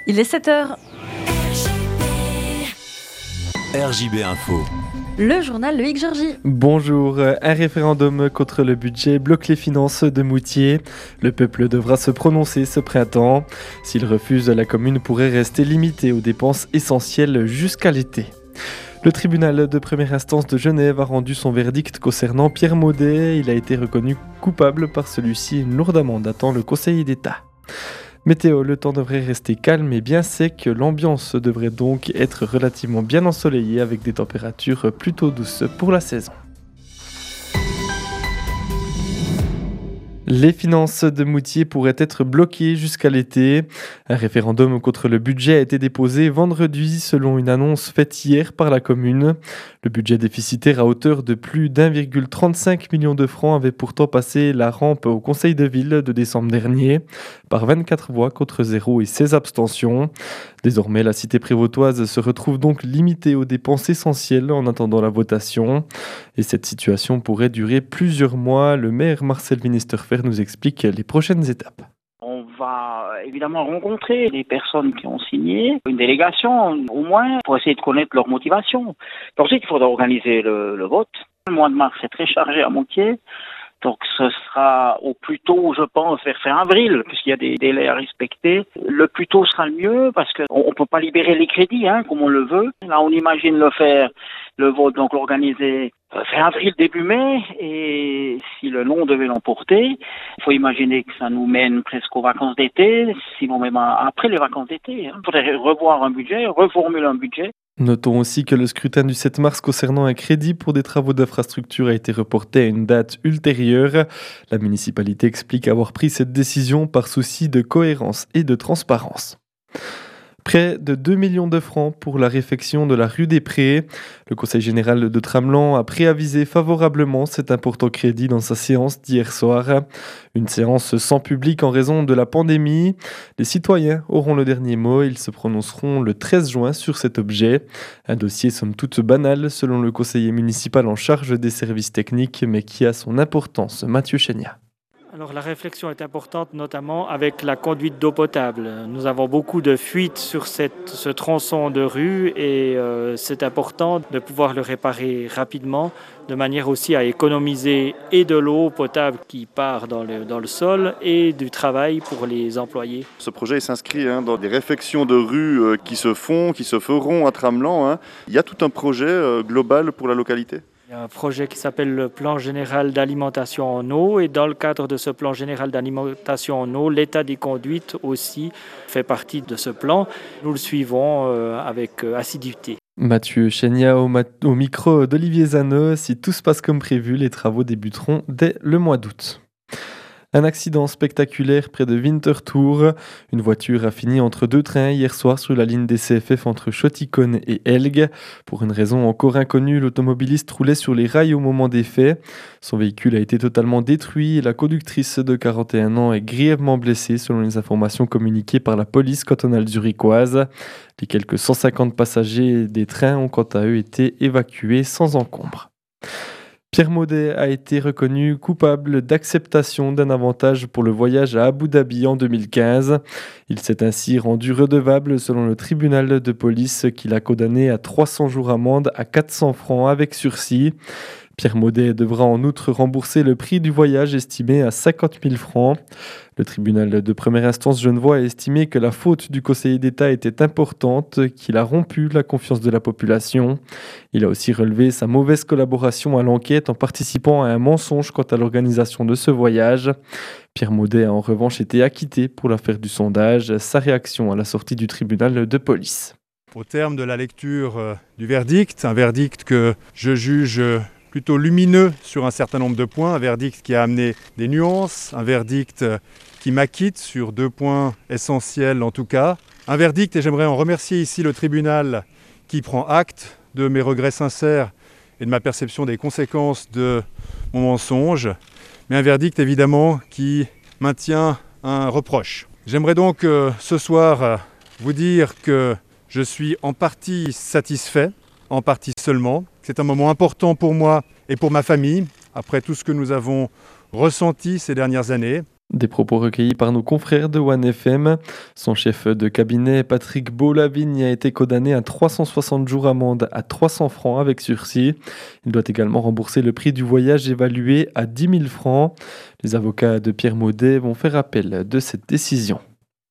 Il est 7h. RJB Info. Le journal Loïc Georgy. Bonjour, un référendum contre le budget bloque les finances de Moutier. Le peuple devra se prononcer ce printemps. S'il refuse, la commune pourrait rester limitée aux dépenses essentielles jusqu'à l'été. Le tribunal de première instance de Genève a rendu son verdict concernant Pierre Maudet. Il a été reconnu coupable par celui-ci. Une lourde amende attend le Conseil d'État. Météo, le temps devrait rester calme et bien sec. L'ambiance devrait donc être relativement bien ensoleillée avec des températures plutôt douces pour la saison. Les finances de Moutier pourraient être bloquées jusqu'à l'été. Un référendum contre le budget a été déposé vendredi selon une annonce faite hier par la commune. Le budget déficitaire à hauteur de plus d'1,35 million de francs avait pourtant passé la rampe au Conseil de ville de décembre dernier par 24 voix contre 0 et 16 abstentions. Désormais, la cité prévôtoise se retrouve donc limitée aux dépenses essentielles en attendant la votation. Et cette situation pourrait durer plusieurs mois. Le maire Marcel Winisterfer nous explique les prochaines étapes. On va évidemment rencontrer les personnes qui ont signé, une délégation au moins, pour essayer de connaître leur motivation. Ensuite, il faudra organiser le vote. Le mois de mars est très chargé à Moutier. Donc ce sera au plus tôt, je pense, vers fin avril, puisqu'il y a des délais à respecter. Le plus tôt sera le mieux, parce qu'on ne peut pas libérer les crédits, comme on le veut. Là, on imagine le vote, donc l'organiser fin avril, début mai, et si le non devait l'emporter, il faut imaginer que ça nous mène presque aux vacances d'été, sinon même après les vacances d'été. Il faudrait revoir un budget, reformuler un budget. Notons aussi que le scrutin du 7 mars concernant un crédit pour des travaux d'infrastructure a été reporté à une date ultérieure. La municipalité explique avoir pris cette décision par souci de cohérence et de transparence. Près de 2 millions de francs pour la réfection de la rue des Prés. Le Conseil général de Tramelan a préavisé favorablement cet important crédit dans sa séance d'hier soir. Une séance sans public en raison de la pandémie. Les citoyens auront le dernier mot. Ils se prononceront le 13 juin sur cet objet. Un dossier somme toute banal selon le conseiller municipal en charge des services techniques, mais qui a son importance. Mathieu Chénia. Alors la réflexion est importante notamment avec la conduite d'eau potable. Nous avons beaucoup de fuites sur ce tronçon de rue et c'est important de pouvoir le réparer rapidement de manière aussi à économiser et de l'eau potable qui part dans le sol et du travail pour les employés. Ce projet s'inscrit dans des réfections de rues qui se feront à Tramelan. Il y a tout un projet global pour la localité. Il y a un projet qui s'appelle le plan général d'alimentation en eau et dans le cadre de ce plan général d'alimentation en eau, l'état des conduites aussi fait partie de ce plan. Nous le suivons avec assiduité. Mathieu Chénia au micro d'Olivier Zano. Si tout se passe comme prévu, les travaux débuteront dès le mois d'août. Un accident spectaculaire près de Winterthur. Une voiture a fini entre deux trains hier soir sur la ligne des CFF entre Schottikon et Elg. Pour une raison encore inconnue, l'automobiliste roulait sur les rails au moment des faits. Son véhicule a été totalement détruit et la conductrice de 41 ans est grièvement blessée selon les informations communiquées par la police cantonale zurichoise. Les quelques 150 passagers des trains ont quant à eux été évacués sans encombre. Pierre Maudet a été reconnu coupable d'acceptation d'un avantage pour le voyage à Abu Dhabi en 2015. Il s'est ainsi rendu redevable selon le tribunal de police qui l'a condamné à 300 jours amende à 400 francs avec sursis. Pierre Maudet devra en outre rembourser le prix du voyage estimé à 50 000 francs. Le tribunal de première instance genevois a estimé que la faute du conseiller d'État était importante, qu'il a rompu la confiance de la population. Il a aussi relevé sa mauvaise collaboration à l'enquête en participant à un mensonge quant à l'organisation de ce voyage. Pierre Maudet a en revanche été acquitté pour l'affaire du sondage. Sa réaction à la sortie du tribunal de police. Au terme de la lecture du verdict, un verdict que je juge plutôt lumineux sur un certain nombre de points, un verdict qui a amené des nuances, un verdict qui m'acquitte sur 2 points essentiels en tout cas. Un verdict, et j'aimerais en remercier ici le tribunal qui prend acte de mes regrets sincères et de ma perception des conséquences de mon mensonge, mais un verdict évidemment qui maintient un reproche. J'aimerais donc ce soir vous dire que je suis en partie satisfait, en partie seulement. C'est un moment important pour moi et pour ma famille, après tout ce que nous avons ressenti ces dernières années. Des propos recueillis par nos confrères de One FM. Son chef de cabinet, Patrick Beau-Lavigne, a été condamné à 360 jours amende à 300 francs avec sursis. Il doit également rembourser le prix du voyage évalué à 10 000 francs. Les avocats de Pierre Maudet vont faire appel de cette décision.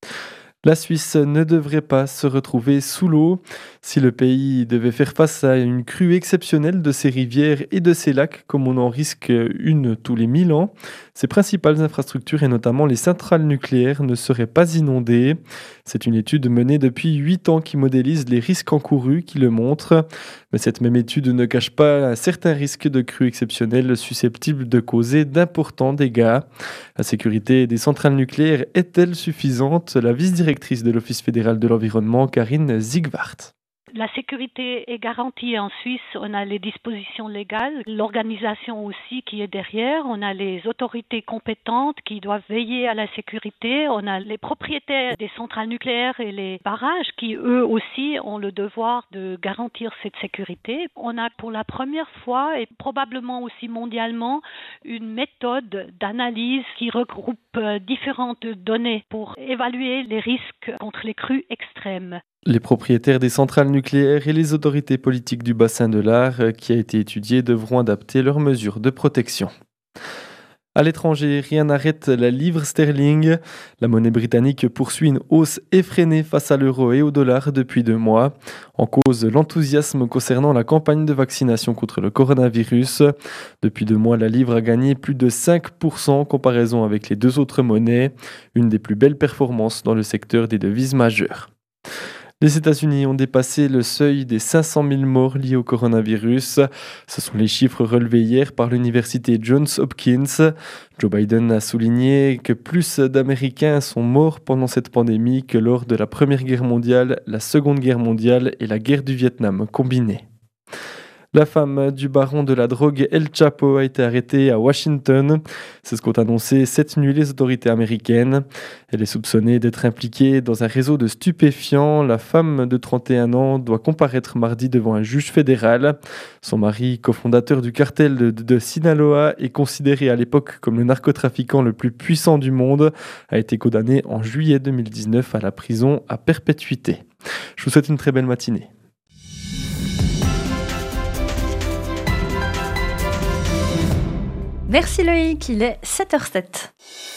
La Suisse ne devrait pas se retrouver sous l'eau. Si le pays devait faire face à une crue exceptionnelle de ses rivières et de ses lacs, comme on en risque une tous les 1000 ans, ses principales infrastructures et notamment les centrales nucléaires ne seraient pas inondées. C'est une étude menée depuis 8 ans qui modélise les risques encourus qui le montre. Mais cette même étude ne cache pas certains risques de crues exceptionnelles susceptibles de causer d'importants dégâts. La sécurité des centrales nucléaires est-elle suffisante ? La vice-directrice de l'Office fédéral de l'environnement, Karine Zigwart. La sécurité est garantie en Suisse, on a les dispositions légales, l'organisation aussi qui est derrière, on a les autorités compétentes qui doivent veiller à la sécurité, on a les propriétaires des centrales nucléaires et les barrages qui eux aussi ont le devoir de garantir cette sécurité. On a pour la première fois et probablement aussi mondialement une méthode d'analyse qui regroupe différentes données pour évaluer les risques contre les crues extrêmes. Les propriétaires des centrales nucléaires et les autorités politiques du bassin de l'Ar, qui a été étudié, devront adapter leurs mesures de protection. À l'étranger, rien n'arrête la livre sterling. La monnaie britannique poursuit une hausse effrénée face à l'euro et au dollar depuis 2 mois. En cause, l'enthousiasme concernant la campagne de vaccination contre le coronavirus. Depuis 2 mois, la livre a gagné plus de 5% en comparaison avec les 2 autres monnaies. Une des plus belles performances dans le secteur des devises majeures. Les États-Unis ont dépassé le seuil des 500 000 morts liés au coronavirus. Ce sont les chiffres relevés hier par l'université Johns Hopkins. Joe Biden a souligné que plus d'Américains sont morts pendant cette pandémie que lors de la Première Guerre mondiale, la Seconde Guerre mondiale et la guerre du Vietnam combinées. La femme du baron de la drogue El Chapo a été arrêtée à Washington. C'est ce qu'ont annoncé cette nuit les autorités américaines. Elle est soupçonnée d'être impliquée dans un réseau de stupéfiants. La femme de 31 ans doit comparaître mardi devant un juge fédéral. Son mari, cofondateur du cartel de Sinaloa et considéré à l'époque comme le narcotrafiquant le plus puissant du monde, a été condamné en juillet 2019 à la prison à perpétuité. Je vous souhaite une très belle matinée. Merci Loïc, il est 7h07.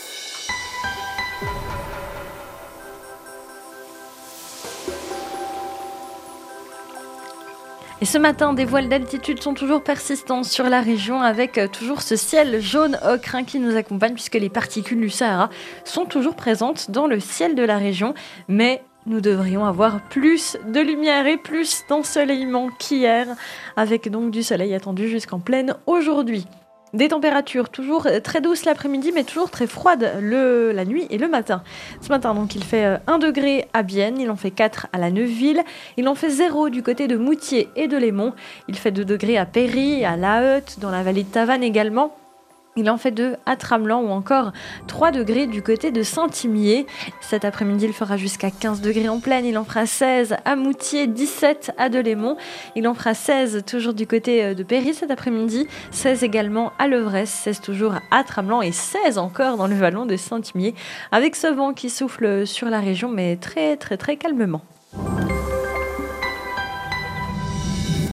Et ce matin, des voiles d'altitude sont toujours persistantes sur la région avec toujours ce ciel jaune ocre qui nous accompagne puisque les particules du Sahara sont toujours présentes dans le ciel de la région. Mais nous devrions avoir plus de lumière et plus d'ensoleillement qu'hier avec donc du soleil attendu jusqu'en pleine aujourd'hui. Des températures toujours très douces l'après-midi, mais toujours très froides la nuit et le matin. Ce matin, donc, il fait 1 degré à Bienne, il en fait 4 à la Neuville, il en fait 0 du côté de Moutier et de Lémont, il fait 2 degrés à Péry, à La Heute, dans la vallée de Tavannes également. Il en fait 2 à Tramelan ou encore 3 degrés du côté de Saint-Imier. Cet après-midi, il fera jusqu'à 15 degrés en plaine. Il en fera 16 à Moutier, 17 à Delémont. Il en fera 16 toujours du côté de Péry cet après-midi. 16 également à Levresse, 16 toujours à Tramelan et 16 encore dans le vallon de Saint-Imier. Avec ce vent qui souffle sur la région, mais très très très calmement.